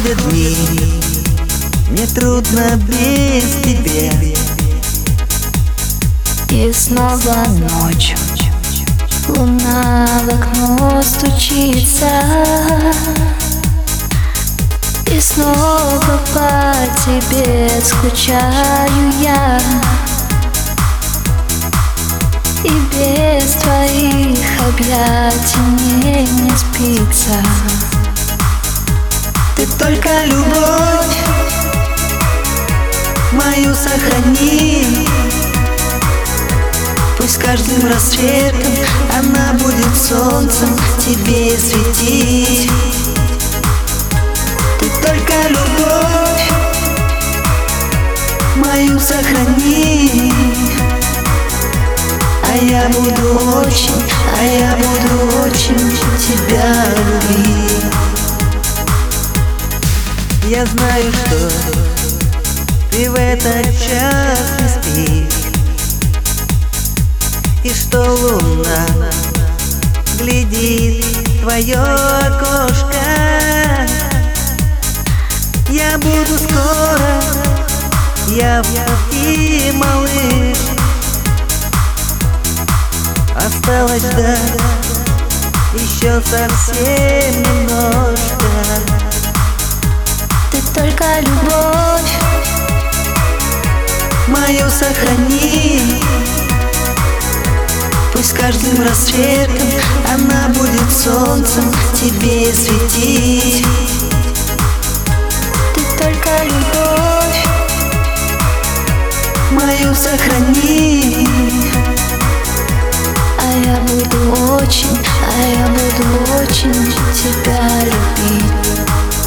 Проходят дни, мне трудно без тебя. И снова ночь, луна в окно стучится, и снова по тебе скучаю я. И без твоих объятий мне не спится. Ты только любовь мою сохрани. Пусть каждым рассветом она будет солнцем тебе светить. Ты только любовь мою сохрани. А я буду очень тебя любить. Я знаю, что ты в этот час не спишь, и что луна глядит в твое окошко. Я буду скоро, я в пути, малыш. Осталось ждать еще совсем немножко. Ты только любовь мою сохрани. Пусть каждым рассветом она будет солнцем тебе светить. Ты только любовь мою сохрани. А я буду очень тебя любить.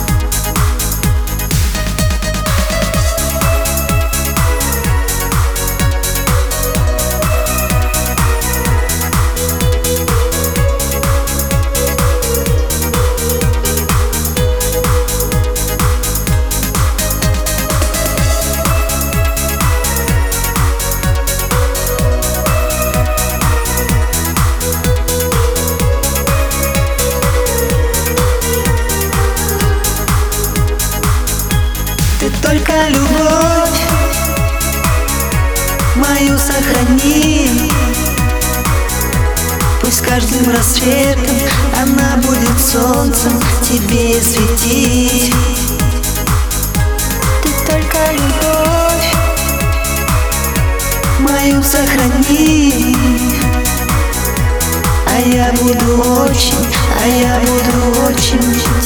Ты только любовь мою сохрани. Пусть каждым рассветом она будет солнцем тебе светить. Ты только любовь мою сохрани. А я буду очень